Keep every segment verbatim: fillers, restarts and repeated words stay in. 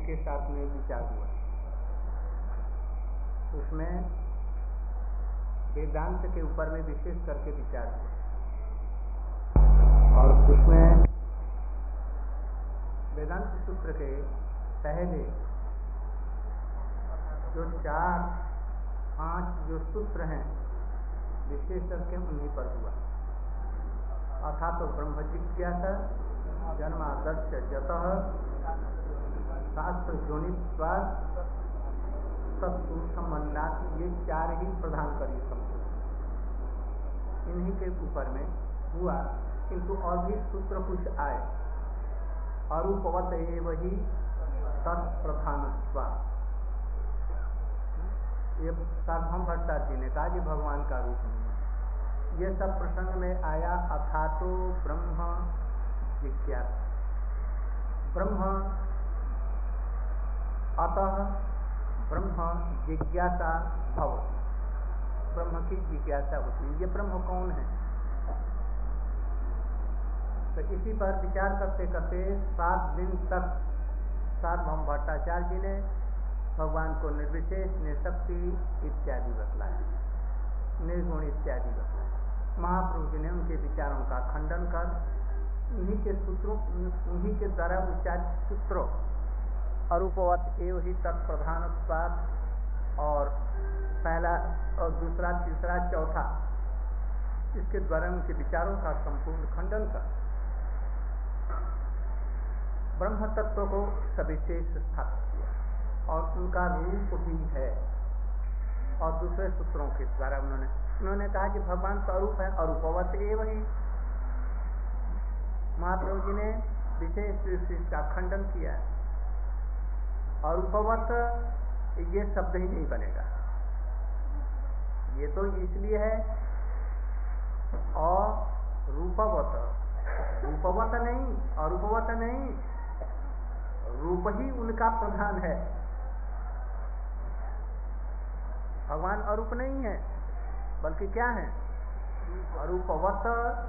के साथ में विचार हुआ। उसमें वेदांत के ऊपर में विशेष करके विचार हुआ, और उसमें वेदांत सूत्र के पहले जो चार पांच जो सूत्र हैं विशेष करके उन्हीं पर हुआ। अथा तो ब्रह्म जिज्ञासा, जन्मादर्श जतः, शास्त्र जोनित्वात्, तत्व संबंधात, ये चार ही प्रधान करी समझो, इन्हीं के ऊपर में हुआ। किंतु और भी सूत्र कुछ आए, अरूपवत एव ही तत्प्रधानत्वात्। ये सार्वभौम भट्टाचार्य जी ने कहा कि भगवान का रूप नहीं है। ये सब प्रसंग में आया। अथातो ब्रह्म जिज्ञासा, ब्रह्म अतः ब्रह्म जिज्ञासा भवति, ब्रह्म की जिज्ञासा होती है। ये ब्रह्म कौन है? तो इसी पर विचार करते करते सात दिन तक सार्वभौम भट्टाचार्य जी ने भगवान को निर्विशेष, निःशक्ति इत्यादि बतलाया, निर्गुण इत्यादि बतलाया। महाप्रभु जी ने उनके विचारों का खंडन कर उन्हीं के सूत्रों, उन्हीं के द्वारा उच्चारित सूत्रों अरूपवत एव ही तत्प्रधानत्वात् और पहला और दूसरा तीसरा चौथा, इसके द्वारा उनके विचारों का संपूर्ण खंडन कर ब्रह्म तत्व को सविशेष स्थापित किया, और उनका रूप भी है। और दूसरे सूत्रों के द्वारा उन्होंने उन्होंने कहा कि भगवान स्वरूप है, अरूपवत एव ही। महाप्रभु जी ने विशेष रूप से इसका खंडन किया। अरूपवत ये शब्द ही नहीं बनेगा, ये तो इसलिए है। और रूपवत, रूपवत नहीं, अरूपवत नहीं, रूप ही उनका प्रधान है। भगवान अरूप नहीं है, बल्कि क्या है? अरूपवत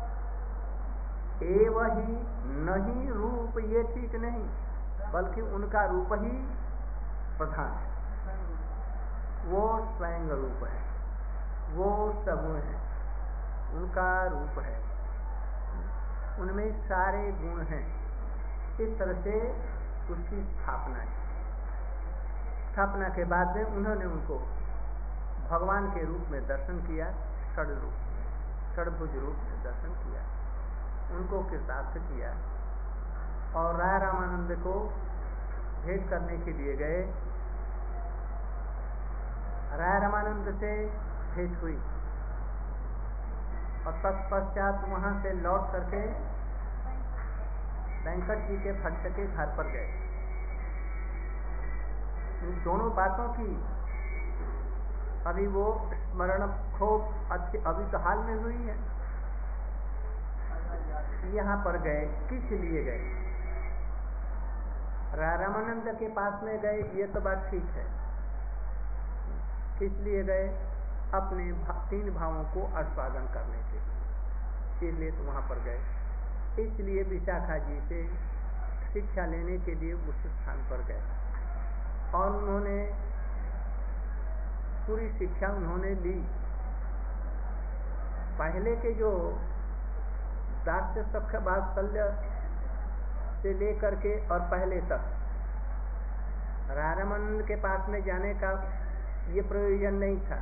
एव ही, नहीं रूप ये ठीक नहीं, बल्कि उनका रूप ही प्रधान है। वो स्वयं रूप है, वो सगुण है, उनका रूप है, उनमें सारे गुण हैं। इस तरह से उसकी स्थापना है। स्थापना के बाद में उन्होंने उनको भगवान के रूप में दर्शन किया, षड रूप, षडभुज रूप में दर्शन किया, उनको कृतार्थ किया। और राय रामानंद को भेंट करने के लिए गए। राय रामानंद से भेंट हुई, और तत्पश्चात वहां से लौट करके वेंकट जी के भट्ट के घर पर गए। इन दोनों बातों की अभी वो स्मरण खूब अच्छी अभी तो हाल में हुई है। यहाँ पर गए, किस लिए गए? रामानंद के पास में गए, ये तो बात ठीक है। किस लिए गए? अपने भा, तीन भावों को आस्वादन करने के लिए, इसलिए तो वहाँ पर गए। इसलिए विशाखा जी से शिक्षा लेने के लिए उस स्थान पर गए, और उन्होंने पूरी शिक्षा उन्होंने ली। पहले के जो दास्य सख्य वात्सल्य से लेकर के और पहले तक रामानंद के पास में जाने का ये प्रयोजन नहीं था।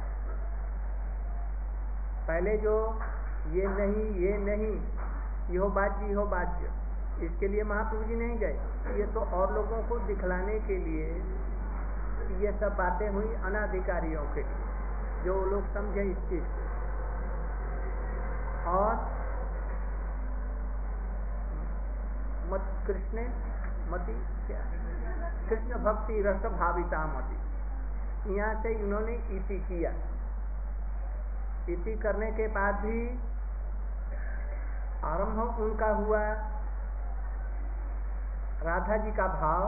पहले जो ये नहीं, ये नहीं, यो बाज्य, यो बाज्य, इसके लिए महाप्रभु जी नहीं गए। ये तो और लोगों को दिखलाने के लिए ये सब बातें हुई, अनाधिकारियों के लिए, जो लोग समझे इस चीज को। और मत कृष्ण मति क्या, कृष्ण भक्ति रस भाविता मति, यहाँ से इन्होंने इति किया। इति करने के बाद भी आरंभ उनका हुआ राधा जी का भाव,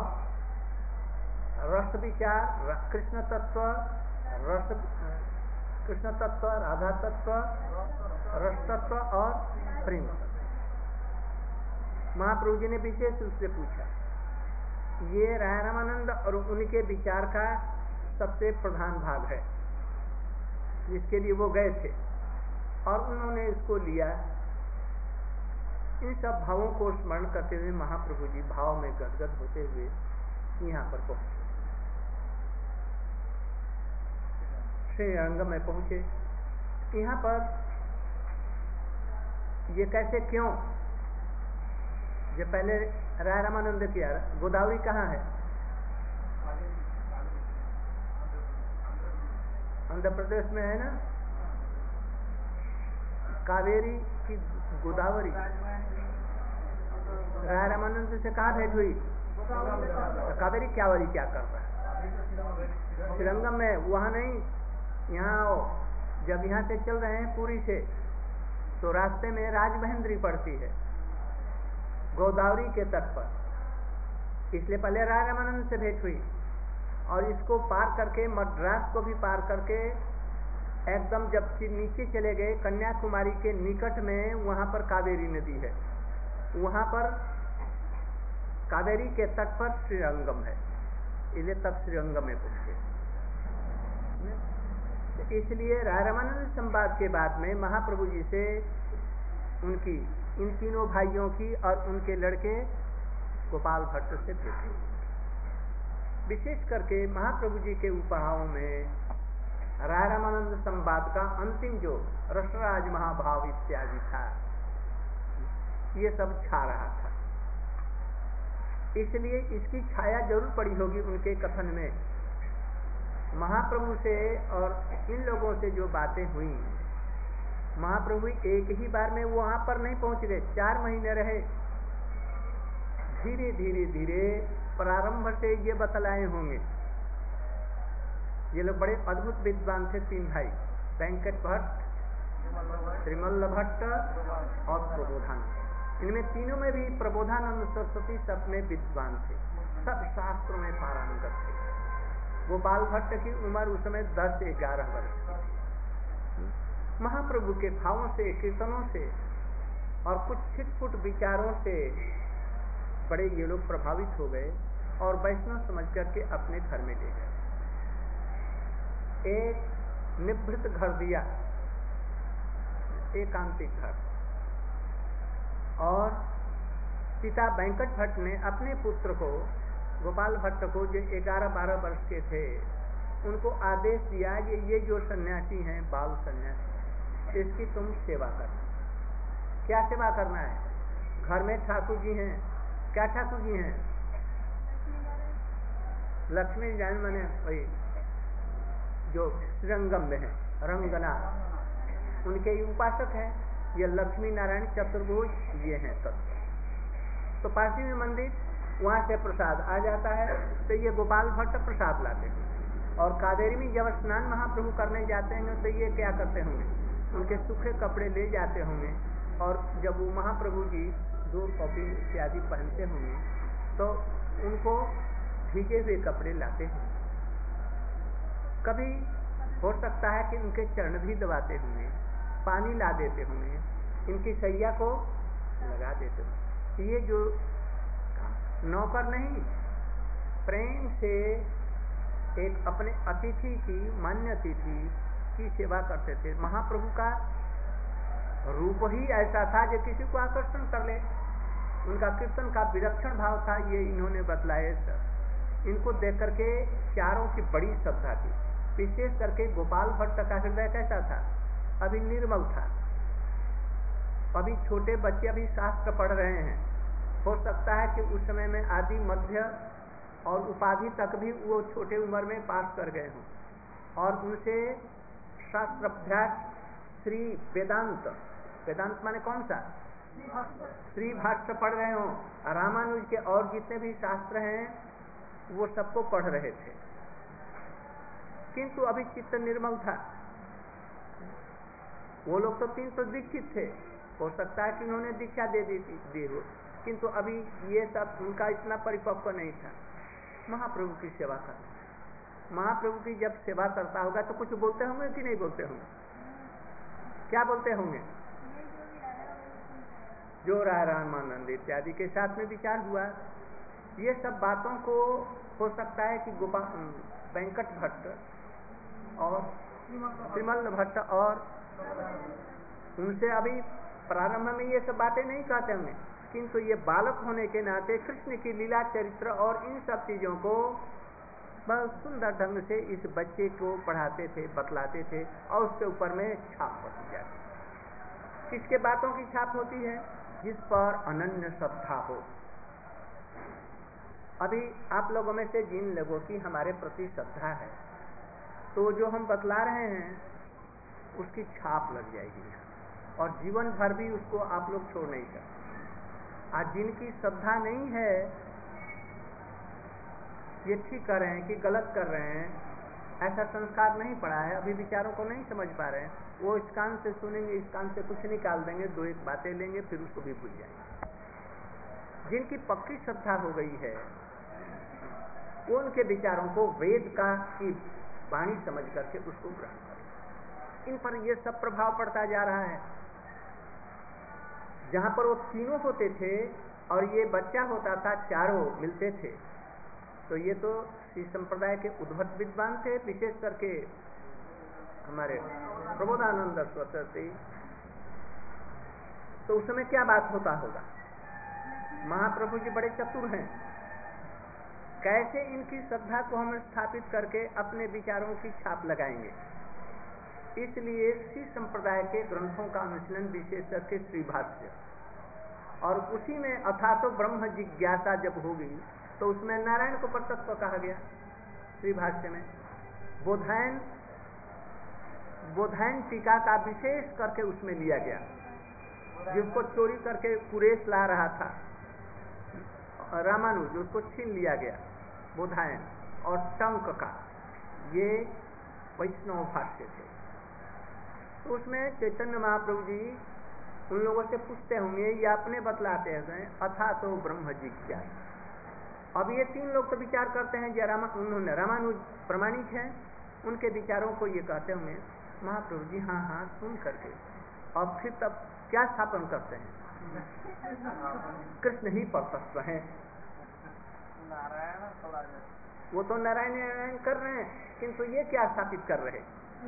रस विचार, कृष्ण तत्व, रस कृष्ण तत्व, राधा तत्व, रस तत्व और प्रेम तत्व। महाप्रभु जी ने विशेष रूप से पूछा ये राय रामानंद और उनके विचार का सबसे प्रधान भाग है, जिसके लिए वो गए थे और उन्होंने इसको लिया। इन सब भावों को स्मरण करते हुए महाप्रभु जी भाव में गदगद होते हुए यहाँ पर पहुंचे, श्रीरंग में पहुंचे। यहाँ पर ये कैसे क्यों, जो पहले राय रामानंद किया, गोदावरी कहाँ है? आंध्र प्रदेश में है ना, कावेरी की गोदावरी। राय रामानंद से कहाँ भेंट हुई? कावेरी क्यावरी क्या कर रहा है? श्रीरंगम में, वहाँ नहीं, यहाँ आओ। जब यहाँ से चल रहे हैं पुरी से, तो रास्ते में राजमहेंद्री पड़ती है गोदावरी के तट पर, इसलिए पहले राय रामानंद से भेंट हुई और इसको पार करके मद्रास को भी पार करके एकदम जब नीचे चले गए कन्याकुमारी के निकट में, वहाँ पर कावेरी नदी है, वहाँ पर कावेरी के तट पर श्रीरंगम है, इसलिए तब श्रीरंगम में पहुंचे। इसलिए राय रामानंद संवाद के बाद में महाप्रभु जी से उनकी इन तीनों भाइयों की और उनके लड़के गोपाल भट्ट से भेंट हुई। विशेष करके महाप्रभु जी के उपहारों में राय रामानंद संवाद का अंतिम जो रसराज महाभाव इत्यादि था, ये सब छा रहा था, इसलिए इसकी छाया जरूर पड़ी होगी उनके कथन में। महाप्रभु से और इन लोगों से जो बातें हुई, महाप्रभु एक ही बार में वहां पर नहीं पहुंच गए, चार महीने रहे। धीरे धीरे धीरे प्रारंभ से ये बतलाए होंगे। ये लोग बड़े अद्भुत विद्वान थे, तीन भाई, वेंकट भट्ट, त्रिमल्ल भट्ट और प्रबोधानंद। इनमें तीनों में भी प्रबोधानंद सरस्वती सब में विद्वान थे, सब शास्त्रों में पारंगत थे। गोपाल भट्ट की उम्र उस समय दस ग्यारह वर्ष थी। महाप्रभु के भावों से, कीर्तनों से और कुछ छिटपुट विचारों से बड़े ये लोग प्रभावित हो गए और वैष्णव समझ करके अपने घर में ले गए। एक निभृत घर दिया, एकांतिक घर, और पिता वेंकट भट्ट ने अपने पुत्र को, गोपाल भट्ट को, जो ग्यारह बारह वर्ष के थे, उनको आदेश दिया कि ये जो सन्यासी हैं, बाल सन्यासी, इसकी तुम सेवा करना। क्या सेवा करना है? घर में ठाकुर जी हैं, क्या ठाकुर जी हैं? लक्ष्मी नारायण माने वही जो श्रीरंगम में है, रंगनाथ, उनके ही उपासक हैं। ये लक्ष्मी नारायण चतुर्भुज, ये हैं तत्व। तो पासी में मंदिर, वहाँ से प्रसाद आ जाता है, तो ये गोपाल भट्ट प्रसाद लाते हैं। और कावेरी में जब स्नान महाप्रभु करने जाते हैं, तो ये क्या करते होंगे? उनके सूखे कपड़े ले जाते होंगे, और जब वो महाप्रभु जी दो कॉपी इत्यादि पहनते होंगे, तो उनको भीगे हुए कपड़े लाते होंगे। कभी हो सकता है कि उनके चरण भी दबाते होंगे, पानी ला देते होंगे, इनकी सैया को लगा देते होंगे। ये जो नौकर नहीं, प्रेम से एक अपने अतिथि की, मान्य अतिथि की सेवा करते थे। महाप्रभु का रूप ही ऐसा था जो किसी को आकर्षण कर ले। उनका कीर्तन का विलक्षण भाव था, ये इन्होंने बतलाए सर। इनको देख करके चारों की बड़ी श्रद्धा थी। विशेष करके गोपाल भट्ट का हृदय कैसा था? अभी निर्मल था। अभी छोटे बच्चे अभी शास्त्र पढ़ रहे हैं। हो सकता है कि उस समय में आदि, मध्य और उपाधि तक भी वो छोटे उम्र में पास कर गए हों, और उनसे शास्त्र अभ्यास, श्री वेदांत, वेदांत माने कौन सा? श्री भाष्य पढ़ रहे हों, रामानुज के और जितने भी शास्त्र हैं वो सबको पढ़ रहे थे, किंतु अभी चित्त निर्मल था। वो लोग तो तीन तो दीक्षित थे, हो सकता है कि उन्होंने दीक्षा दे दी थी दी हो, किंतु अभी ये सब उनका इतना परिपक्व नहीं था। महाप्रभु की सेवा करना, महाप्रभु की जब सेवा करता होगा तो कुछ बोलते होंगे कि नहीं बोलते होंगे? क्या बोलते होंगे? जो राय रामानंद इत्यादि के साथ में विचार हुआ, ये सब बातों को हो सकता है कि गोपा वेंकट भट्ट और श्रीमल भट्ट और उनसे अभी प्रारंभ में ये सब बातें नहीं कहते होंगे, किंतु ये बालक होने के नाते कृष्ण की लीला चरित्र और इन सब चीजों को बहुत सुंदर ढंग से इस बच्चे को पढ़ाते थे, बतलाते थे और उसके ऊपर में छाप होती जाती। किसके बातों की छाप होती है? जिस पर अनन्य श्रद्धा हो। अभी आप लोगों में से जिन लोगों की हमारे प्रति श्रद्धा है, तो जो हम बतला रहे हैं उसकी छाप लग जाएगी और जीवन भर भी उसको आप लोग छोड़ नहीं सकते। आज जिनकी श्रद्धा नहीं है, ये ठीक कर रहे हैं कि गलत कर रहे हैं, ऐसा संस्कार नहीं पड़ा है, अभी विचारों को नहीं समझ पा रहे हैं, वो इस कान से सुनेंगे, इस कान से कुछ निकाल देंगे, दो एक बातें लेंगे, फिर उसको भी भूल जाएंगे। जिनकी पक्की श्रद्धा हो गई है, वो उनके विचारों को वेद का की वाणी समझ करके उसको ग्रहण करें। इन पर ये सब प्रभाव पड़ता जा रहा है। जहां पर वो तीनों होते थे और ये बच्चा होता था, चारों मिलते थे, तो ये तो श्री संप्रदाय के उद्भट विद्वान थे, विशेष करके हमारे प्रबोधानंद सरस्वती। तो उस समय क्या बात होता होगा? महाप्रभु जी बड़े चतुर हैं, कैसे इनकी श्रद्धा को हम स्थापित करके अपने विचारों की छाप लगाएंगे। इसलिए श्री संप्रदाय के ग्रंथों का अनुशीलन, विशेष करके श्री भाष्य, और उसी में अथा तो ब्रह्म जिज्ञासा जब होगी तो उसमें नारायण को परतत्व कहा गया। श्री भाष्य में बोधायन बोधायन टीका का विशेष करके उसमें लिया गया, जिसको चोरी करके कुरेश ला रहा था रामानुज, उसको छीन लिया गया बोधायन और टंक का, ये वैष्णव भाष्य थे। तो उसमें चैतन्य महाप्रभु जी उन लोगों से पूछते होंगे, ये अपने बतलाते हैं अथा तो ब्रह्म जिज्ञासा। अब ये तीन लोग तो विचार करते हैं, जो रामा उन्होंने रामानुज प्रमाणिक हैं, उनके विचारों को ये कहते होंगे महाप्रभु जी हाँ हाँ सुन करके, और फिर तब क्या स्थापन करते हैं? कृष्ण ही परतत्व है। वो तो नारायण नारायण कर रहे हैं, किंतु ये क्या स्थापित कर रहे?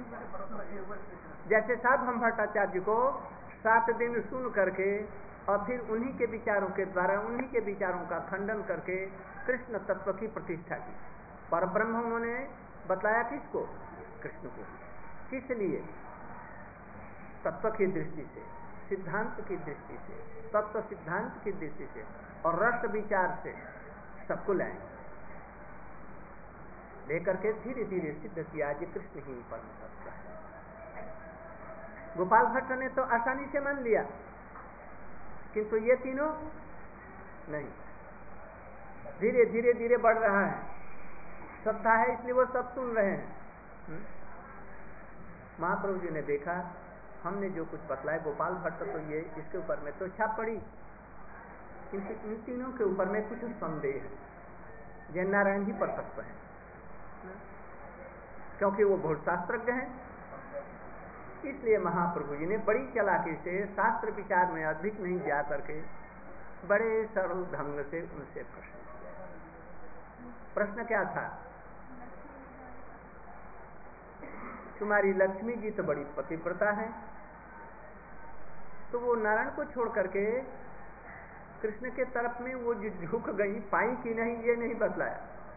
जैसे साधु भट्टाचार्य को सात दिन सुन करके और फिर उन्हीं के विचारों के द्वारा, उन्हीं के विचारों का खंडन करके कृष्ण तत्व की प्रतिष्ठा की। पर ब्रह्म उन्होंने बतलाया किसको? कृष्ण को। किस लिए? तत्व की दृष्टि से, सिद्धांत की दृष्टि से, तत्व सिद्धांत की दृष्टि से और रस विचार से सबको लाएंगे, लेकर के धीरे धीरे सिद्ध किया कि कृष्ण ही परम तत्व है। गोपाल भट्ट ने तो आसानी से मान लिया, किंतु ये तीनों नहीं, धीरे धीरे धीरे बढ़ रहा है। श्रद्धा है इसलिए वो सब सुन रहे हैं। महाप्रभु जी ने देखा हमने जो कुछ बतलाया गोपाल भट्ट तो ये इसके ऊपर में तो छाप पड़ी, किंतु इन तीनों के ऊपर में कुछ संदेह है। जय नारायण ही परतत्व है, क्योंकि वो बहुत शास्त्रज्ञ हैं। इसलिए महाप्रभु जी ने बड़ी चालाकी से शास्त्र विचार में अधिक नहीं जा करके बड़े सरल ढंग से उनसे प्रश्न किया। प्रश्न क्या था? तुम्हारी लक्ष्मी जी तो बड़ी पतिव्रता है, तो वो नारायण को छोड़ करके कृष्ण के तरफ में वो जो झुक गई, पाई कि नहीं ये नहीं बतलाया।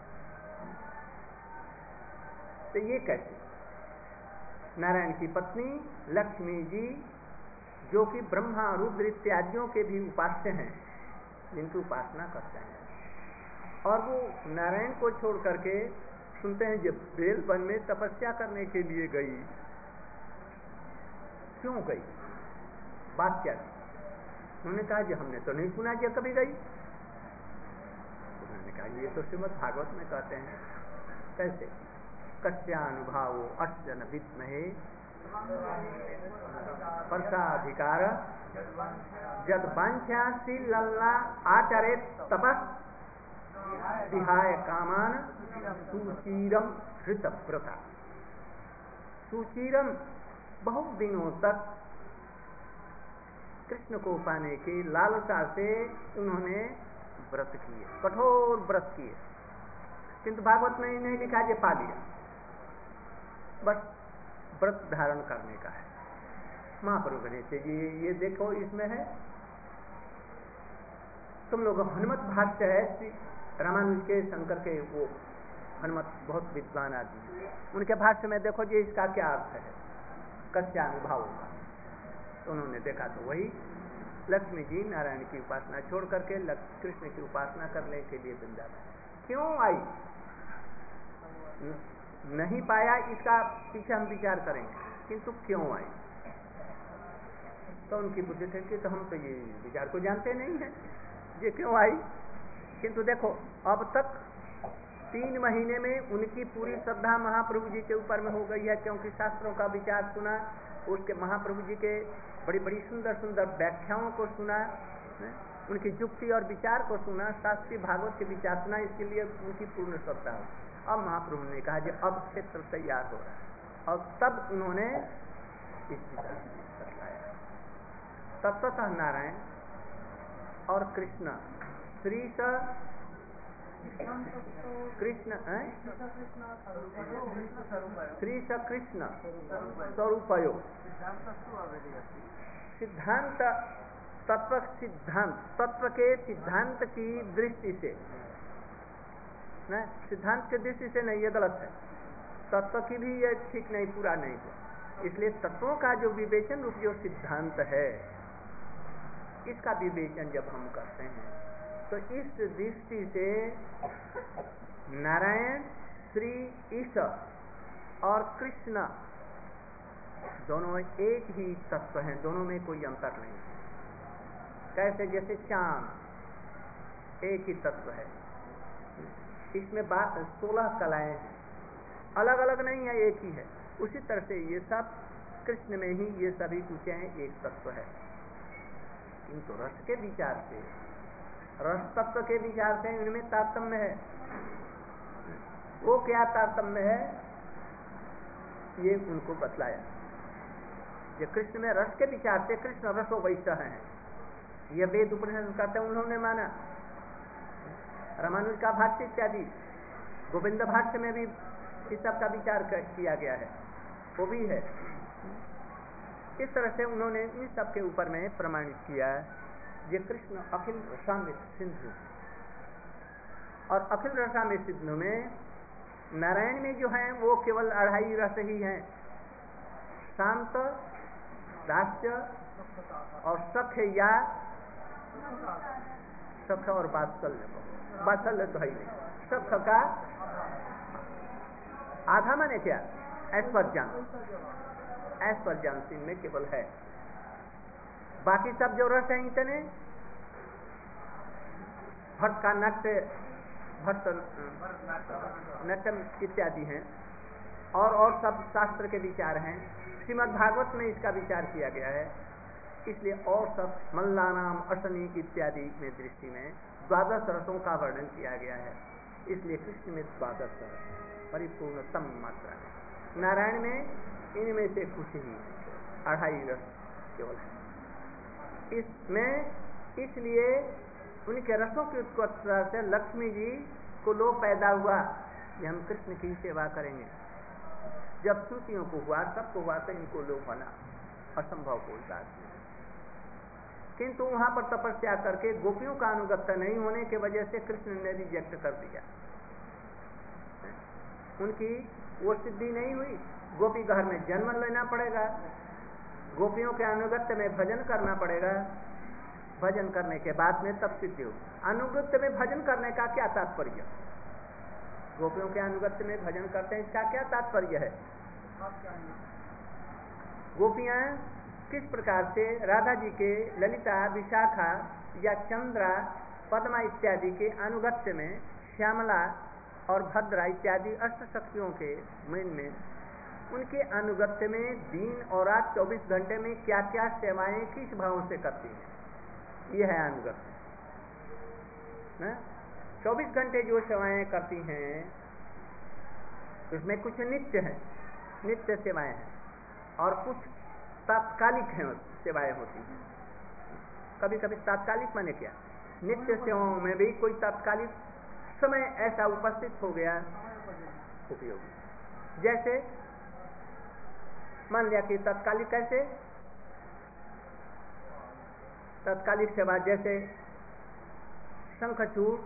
तो ये कैसे? नारायण की पत्नी लक्ष्मी जी, जो कि ब्रह्मा रुद्र इत्यादियों के भी उपास्य हैं, जिनकी उपासना करते हैं, और वो नारायण को छोड़ करके सुनते हैं जब बेल वन में तपस्या करने के लिए गई। क्यों गई? बात क्या थी? उन्होंने कहा जी हमने तो नहीं सुना कि कभी गई। उन्होंने कहा ये तो श्रीमद् भागवत में कहते हैं। कैसे? कस्यानुभावो अश्जन विद्महे परसाधिकार जद वांछ्यासि लल्ला आचरेत तपस् विहाय कामान सुचीरम हृतव्रता। सुचीरम बहुत दिनों तक कृष्ण को पाने की लालसा से उन्होंने व्रत किए, कठोर व्रत किए, किंतु भागवत में नहीं लिखा जे पा लिया, बस व्रत धारण करने का है। महाप्रभु ने चाहिए ये देखो इसमें है, तुम लोग हनुमत भाष्य है श्री रामानुज के शंकर के, वो हनुमत बहुत विद्वान आदमी, उनके भाष्य में देखो जी इसका क्या अर्थ है कस्यानुभाव का। तो उन्होंने देखा तो वही लक्ष्मी जी नारायण की उपासना छोड़ करके कृष्ण की उपासना करने के लिए वृंदावन क्यों आई, नहीं पाया इसका पीछे हम विचार करेंगे, किंतु क्यों आई। तो उनकी बुद्धि थे कि तो हम तो ये विचार को जानते नहीं है ये क्यों आई, किंतु देखो अब तक तीन महीने में उनकी पूरी श्रद्धा महाप्रभु जी के ऊपर में हो गई है, क्योंकि शास्त्रों का विचार सुना, उसके महाप्रभु जी के बड़ी बड़ी सुंदर सुंदर व्याख्याओं को सुना, उनकी युक्ति और विचार को सुना, शास्त्रीय भागवत के विचार सुना, इसके लिए उनकी पूर्ण श्रद्धा हो। अब महाप्रभु ने कहा कि अब क्षेत्र तैयार हो रहा है, और तब उन्होंने इस विचार को बताया। तत्वतः नारायण और कृष्ण श्री स कृष्ण श्री स कृष्ण स्वरूपयो सिद्धांत तत्व सिद्धांत तत्व के सिद्धांत की दृष्टि से न, सिद्धांत की दृष्टि से नहीं, ये गलत है, तत्व की भी ये ठीक नहीं, पूरा नहीं है। इसलिए तत्वों का जो विवेचन रूप जो सिद्धांत है, इसका विवेचन जब हम करते हैं तो इस दृष्टि से नारायण श्री ईश और कृष्ण दोनों एक ही तत्व हैं, दोनों में कोई अंतर नहीं है। कैसे जैसे चांद एक ही तत्व है, इसमें बात सोलह कलाएं हैं, अलग अलग नहीं है, एक ही है। उसी तरह से ये सब कृष्ण में ही ये सभी कुछ हैं, एक तत्व है। किंतु रस के विचार से, रस तत्व के विचार से इनमें तारतम्य है। वो क्या तारतम्य है ये उनको बतलाया। ये कृष्ण में रस के विचार से कृष्ण रसो वैसा है, ये वेद उपनिषद कहते हैं, उन्होंने माना। रामानुज का भाष्य इत्यादि गोविंद भाष्य में भी इस सब का विचार किया गया है, वो भी है। इस तरह से उन्होंने इन सब के ऊपर में प्रमाणित किया ये कृष्ण अखिल रसामृत सिंधु, और अखिल रसामृत सिंधु में नारायण में जो है वो केवल अढ़ाई रस ही हैं, शांत, दास्य और सख्य, या सख्य और वात्सल्य, वात्सल्य तो है ही नहीं, सख्य का आधा माने क्या ऐश्वर्यान, ऐश्वर्यान सिंह में केवल है। बाकी सब जो रस है इतने भट्ट का नट्य, भट्ट नटम इत्यादि हैं, और और सब शास्त्र के विचार हैं। श्रीमद् भागवत में इसका विचार किया गया है, इसलिए और सब मल्लानाम अशनी इत्यादि में दृष्टि में द्वादश रसों का वर्णन किया गया है। इसलिए कृष्ण में द्वादश रस परिपूर्णतम मात्रा है, नारायण में इनमें से कुछ ही अढ़ाई रस केवल है। इसमें इसलिए उनके रसों की उत्कर्षता से लक्ष्मी जी को लोभ पैदा हुआ कि हम कृष्ण की सेवा करेंगे। जब श्रुतियों को हुआ, सबको हुआ, तो इनको लोभ होना असंभव कोई बात नहीं। किंतु वहां पर तपस्या करके गोपियों का अनुगत्य नहीं होने के वजह से कृष्ण ने रिजेक्ट कर दिया, उनकी वो सिद्धि नहीं हुई। गोपी घर में जन्म लेना पड़ेगा, गोपियों के अनुगत्य में भजन करना पड़ेगा, भजन करने के बाद में तब सिद्धि हो। अनुगत्य में भजन करने का क्या तात्पर्य? गोपियों के अनुगत्य में भजन करते हैं, इसका क्या तात्पर्य है? गोपियां किस प्रकार से राधा जी के ललिता, विशाखा या चंद्रा, पद्मा इत्यादि के अनुगत्य में, श्यामला और भद्रा इत्यादि अष्ट शक्तियों के मन में, उनके अनुगत्य में दिन और रात चौबीस घंटे में क्या क्या सेवाएं किस भाव से करती हैं, यह है अनुगत्य। चौबीस घंटे जो सेवाएं करती हैं उसमें कुछ नित्य है, नित्य सेवाएं हैं, और कुछ तात्कालिक हैं सेवाएं होती हैं। कभी कभी तात्कालिक माने क्या, नित्य सेवाओं में भी कोई तात्कालिक समय ऐसा उपस्थित हो गया उपयोगी। जैसे मान लिया कि तात्कालिक कैसे, तात्कालिक सेवा जैसे शंखचूड़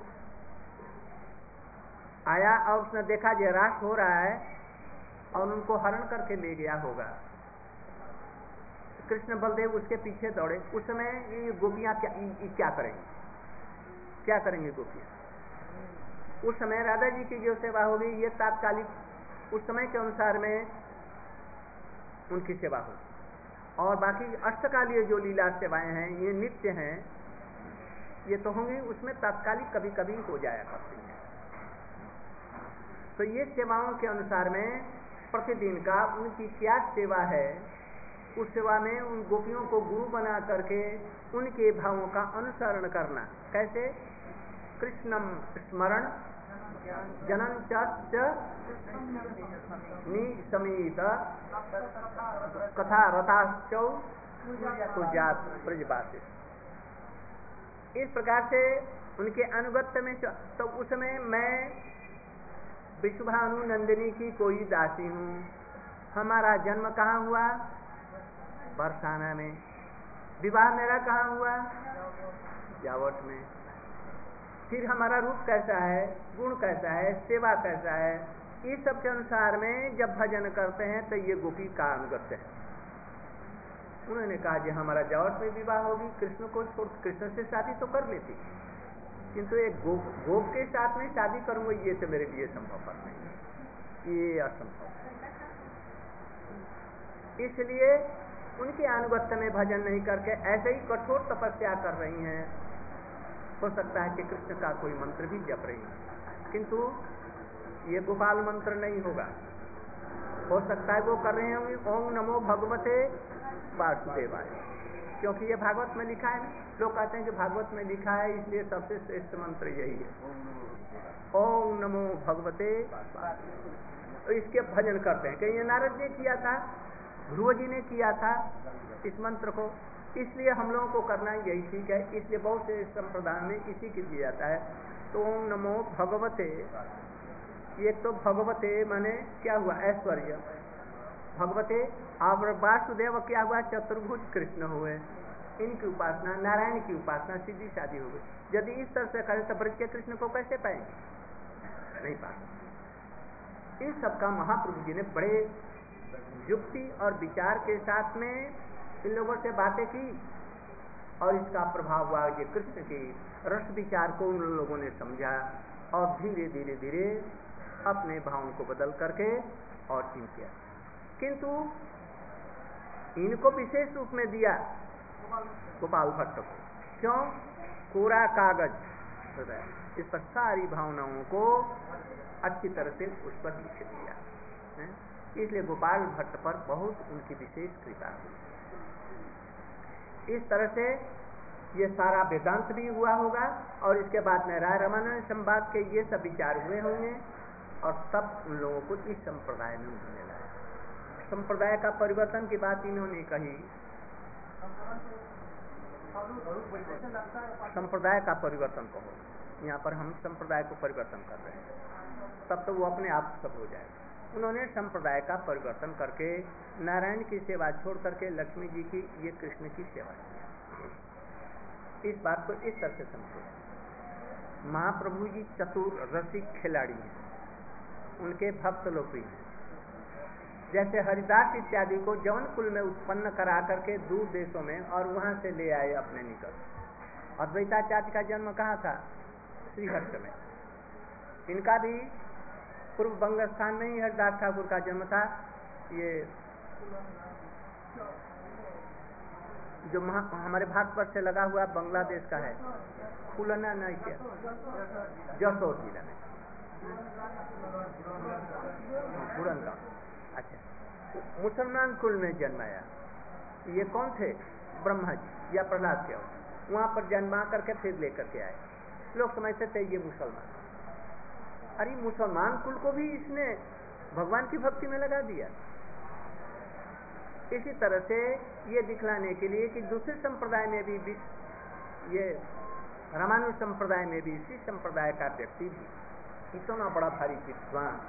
आया और उसने देखा जो रास हो रहा है और उनको हरण करके ले गया होगा, कृष्ण बलदेव उसके पीछे दौड़े, उस समय ये गोपियां क्या ये क्या करेंगी, क्या करेंगी गोपियां? उस समय राधा जी की जो सेवा होगी ये तात्कालिक उस समय के अनुसार में उनकी सेवा होगी, और बाकी अष्टकालीय जो लीला सेवाएं हैं ये नित्य हैं, ये तो होंगी, उसमें तात्कालिक कभी कभी हो जाया करती है। तो ये सेवाओं के अनुसार में प्रतिदिन का उनकी क्या सेवा है, उस सेवा में उन गोपियों को गुरु बना करके उनके भावों का अनुसरण करना। कैसे? कृष्णम स्मरण जनन च निसमीत कथा रथाश्चौ कुर्यात् ब्रजवासी। इस प्रकार से उनके अनुगत्य में, तो उसमें मैं विश्वभानु नंदिनी की कोई दासी हूँ, हमारा जन्म कहाँ हुआ? बरसाना में। विवाह मेरा कहाँ हुआ? जावट में। फिर हमारा रूप कैसा है, गुण कैसा है, सेवा कैसा है, इस सब के अनुसार में जब भजन करते हैं तो ये गोपी का अनुगत्य है। उन्होंने कहा कि हमारा जावट में विवाह होगी, कृष्ण को छोड़ कृष्ण से शादी तो कर लेती, किंतु एक गोप गोप के साथ में शादी करूंगा ये तो मेरे लिए संभव नहीं, ये असंभव। इसलिए उनके अनुगत्य में भजन नहीं करके ऐसे ही कठोर तपस्या कर रही हैं। हो सकता है कि कृष्ण का कोई मंत्र भी जप रही है, किंतु ये गोपाल मंत्र नहीं होगा। हो सकता है वो कर रहे होंगे ओम नमो भगवते वासुदेवाय, क्योंकि ये भागवत में लिखा है। लोग कहते हैं कि भागवत में लिखा है इसलिए सबसे श्रेष्ठ मंत्र यही है, ओम नमो भगवते। तो इसके भजन करते हैं। कहीं नारद ने किया था, ध्रुव जी ने किया था इस मंत्र को, इसलिए हम लोगों को करना यही ठीक है। इसलिए बहुत से संप्रदाय में इसी की दिया जाता है। तो ओम नमो भगवते, एक तो भगवते माने क्या हुआ? ऐश्वर्य। भगवते और वासुदेव क्या हुआ? चतुर्भुज कृष्ण हुए। इनकी उपासना, नारायण की उपासना सीधी शादी हो गई। यदि इस तरह से करें तो ब्रज के कृष्ण को कैसे पाएंगे? नहीं पाएंगे। इन सबका महाप्रभु जी ने बड़े युक्ति और विचार के साथ में इन लोगों से बातें की, और इसका प्रभाव हुआ कि कृष्ण के रस विचार को उन लोगों ने समझा और धीरे धीरे धीरे अपने भावों को बदल करके और चिन किया। किंतु इनको विशेष रूप में दिया गोपाल भट्ट को। क्यों? कोरा कागज, इस पर सारी भावनाओं को अच्छी तरह से उस पर लिख दिया है? इसलिए गोपाल भट्ट पर बहुत उनकी विशेष कृपा हुई। इस तरह से ये सारा वेदांत भी हुआ होगा, और इसके बाद में राय रामानंद संवाद के ये सब विचार हुए होंगे, और तब उन लोगों को इस संप्रदाय में उन्होंने लाया। संप्रदाय का परिवर्तन की बात इन्होंने कही। संप्रदाय का परिवर्तन कहो, यहाँ पर हम संप्रदाय को परिवर्तन कर रहे हैं, तब तो वो अपने आप सब हो जाएगा। उन्होंने संप्रदाय का परिवर्तन करके नारायण की सेवा छोड़ करके लक्ष्मी जी की, ये कृष्ण की सेवा की। इस बात को इस तरह से समझो। महाप्रभु जी चतुर रसिक खिलाड़ी हैं, उनके भक्त लोग भी हैं। जैसे हरिदास इत्यादि को जौन कुल में उत्पन्न करा करके दूर देशों में और वहां से ले आए अपने निकट। अद्वैताचार्य का जन्म कहाँ था? श्रीहर्ष में। इनका भी पूर्व बंग स्थान में ही हरिदास ठाकुर का जन्म था। ये जो हमारे भारत पर से लगा हुआ बांग्लादेश का है, खुलना नहीं क्या, जसोर जिला में पुरंगा। अच्छा, मुसलमान कुल में जन्माया। ये कौन थे? ब्रह्मा जी या प्रहलाद के, वहां पर जन्मा करके फिर लेकर के आए। लोग समझते थे ये मुसलमान। अरे मुसलमान कुल को भी इसने भगवान की भक्ति में लगा दिया। इसी तरह से ये दिखलाने के लिए कि दूसरे संप्रदाय में भी ये रामानुज संप्रदाय में भी इसी संप्रदाय का व्यक्ति भी इतना बड़ा भारी विद्वान,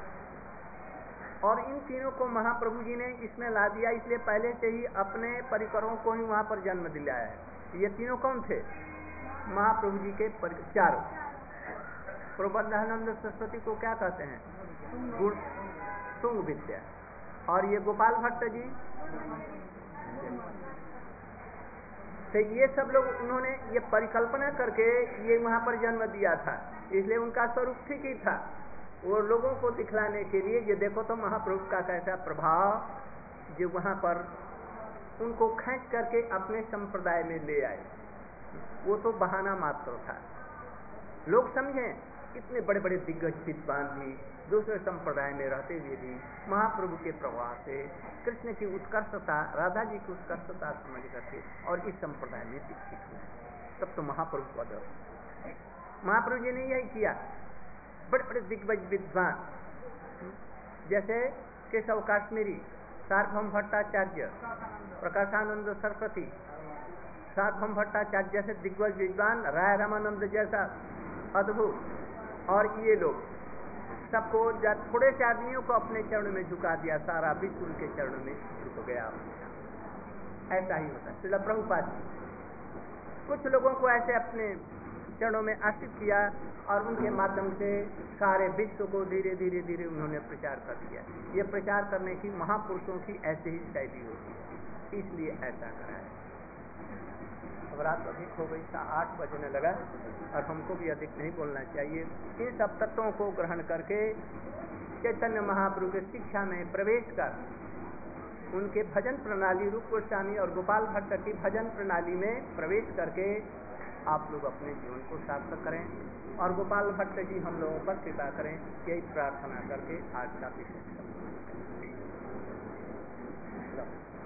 और इन तीनों को महाप्रभु जी ने इसमें ला दिया, इसलिए पहले से ही अपने परिकरों को ही वहां पर जन्म दिलाया है। ये तीनों कौन थे? महाप्रभु जी के चारों। प्रबंधानंद सरस्वती को क्या कहते हैं? गुण तुंग विद्या। और ये गोपाल भट्ट जी, तो ये सब लोग उन्होंने ये परिकल्पना करके ये वहां पर जन्म दिया था, इसलिए उनका स्वरूप ठीक ही था। वो लोगों को दिखलाने के लिए ये देखो तो महाप्रभु का कैसा प्रभाव जो वहां पर उनको खींच करके अपने संप्रदाय में ले आए। वो तो बहाना मात्र था। लोग समझें इतने बड़े बड़े दिग्गज विद्वान भी दूसरे संप्रदाय में रहते हुए भी महाप्रभु के प्रभाव से कृष्ण की उत्कर्षता, राधा जी की उत्कर्षता समझ करके और इस संप्रदाय में दीक्षित हुए। तब तो महाप्रभु का दर महाप्रभु जी ने यही किया। बड़े बड़े दिग्गज विद्वान जैसे केशव काश्मीरी, सार्वभौम भट्टाचार्य, प्रकाशानंद सरस्वती, सार्वभौम भट्टाचार्य जैसे दिग्गज विद्वान, राय रामानंद जैसा अद्भुत, और ये लोग सबको थोड़े से आदमियों को अपने चरणों में झुका दिया, सारा विश्व उनके चरणों में झुक गया। ऐसा ही होता है। श्रील प्रभुपाद कुछ लोगों को ऐसे अपने चरणों में आश्रित किया और उनके माध्यम से सारे विश्व को धीरे धीरे धीरे उन्होंने प्रचार कर दिया। ये प्रचार करने की महापुरुषों की ऐसे ही शैली होती है, इसलिए ऐसा करा है। अब रात अधिक हो गई, आठ बजने लगा और हमको भी अधिक नहीं बोलना चाहिए। इन सब तत्वों को ग्रहण करके चैतन्य महाप्रभु की शिक्षा में प्रवेश कर उनके भजन प्रणाली, रूप गोस्वामी और गोपाल भट्ट की भजन प्रणाली में प्रवेश करके आप लोग अपने जीवन को सार्थक करें और गोपाल भट्ट जी हम लोगों पर कृपा करें, यही प्रार्थना करके आज का विषय